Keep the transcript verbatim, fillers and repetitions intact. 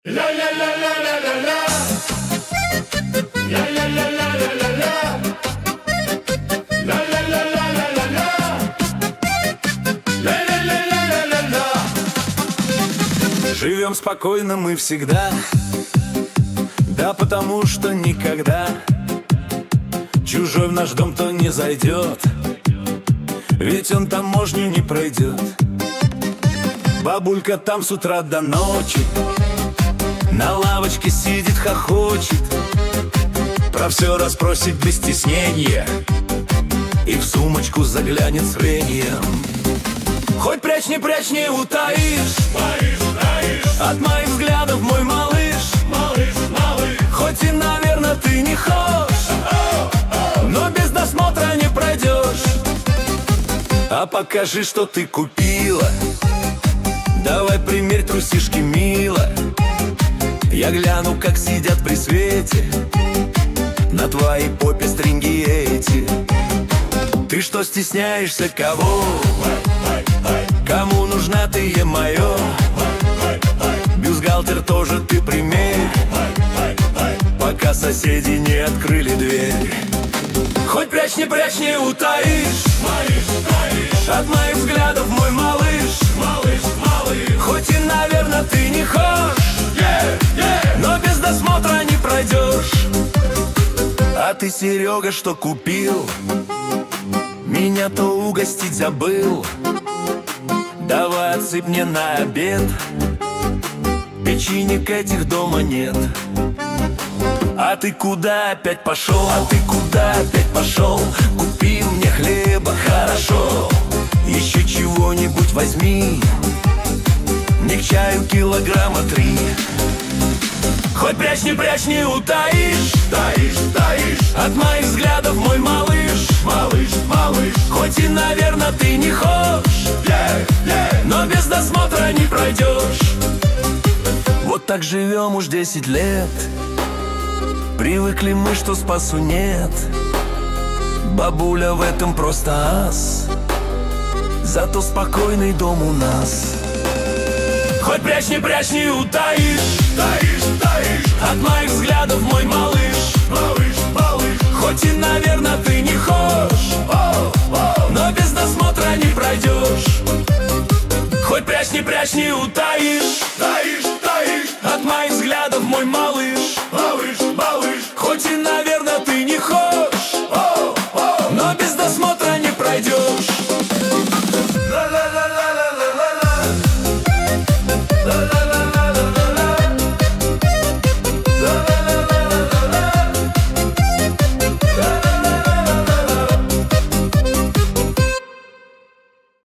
Живем спокойно мы всегда, да потому что никогда чужой в наш дом-то не зайдет, ведь он таможню не пройдет. Бабулька там с утра до ночи на лавочке сидит, хохочет, про все расспросит без стеснения и в сумочку заглянет с рвением. Хоть прячь, не прячь, не утаишь, таишь, таишь. От моих взглядов, мой малыш, малыш, малыш. Хоть и, наверное, ты не хочешь, но без досмотра не пройдешь. А покажи, что ты купила, давай примерь трусишки, мило. Я гляну, как сидят при свете на твоей попе стринги эти. Ты что стесняешься, кого? Кому нужна ты, е-мое? Бюстгальтер тоже ты примерь, пока соседи не открыли дверь. Хоть прячь, не прячь, не утаишь, от моих взглядов, мой малыш, малыш, малыш. Хоть и, наверное, ты не хочешь, yeah, yeah. но без досмотра не пройдешь. А ты, Серега, что купил? Меня-то угостить забыл. Давай отсыпь мне на обед, печенек этих дома нет. А ты куда опять пошел? А ты куда опять пошел? Купи мне хлеба, хорошо. Еще чего-нибудь возьми, мне к чаю килограмма три. Хоть прячь, не прячь, не утаишь, таишь, таишь. От моих взглядов, мой малыш, малыш, малыш. Хоть и, наверное, ты не хочешь, yeah, yeah. но без досмотра не пройдешь. Вот так живем уж десять лет, привыкли мы, что спасу нет. Бабуля в этом просто ас, зато спокойный дом у нас. Хоть прячь, не прячь, не утаишь, таишь, таишь. От моих взглядов, мой малыш, малыш, малыш. Хоть и, наверное, ты не хочешь, о, о, но без досмотра не пройдешь. Хоть прячь, не прячь, не утаишь, таишь.